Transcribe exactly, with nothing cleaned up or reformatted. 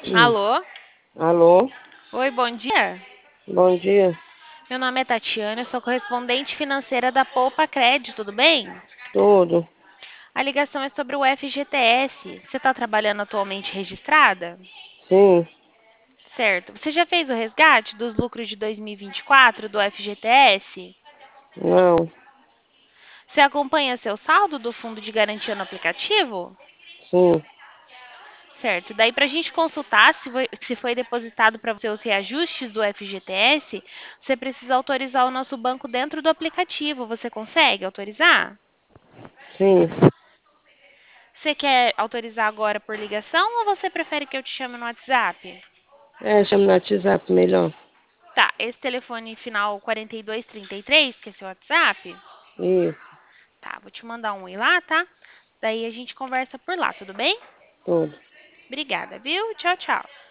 Alô? Alô, Oi, bom dia. bom dia. Meu nome é Tatiana, eu sou correspondente financeira da Poupa Crédito, tudo bem? Tudo? A ligação é sobre o F G T S. Você está trabalhando atualmente registrada? Sim, Certo. Você já fez o resgate dos lucros de dois mil e vinte e quatro do F G T S? não, Você acompanha seu saldo do fundo de garantia no aplicativo? sim, Certo. Daí, para a gente consultar se foi, se foi depositado para você os reajustes do F G T S, você precisa autorizar o nosso banco dentro do aplicativo. Você consegue autorizar? sim. Você quer autorizar agora por ligação ou você prefere que eu te chame no WhatsApp? É, chama no WhatsApp melhor. Tá, esse telefone final quarenta e dois trinta e três, que é seu WhatsApp? Isso, Tá, vou te mandar um oi lá, tá? Daí a gente conversa por lá, tudo bem? tudo. Obrigada, viu? Tchau, tchau.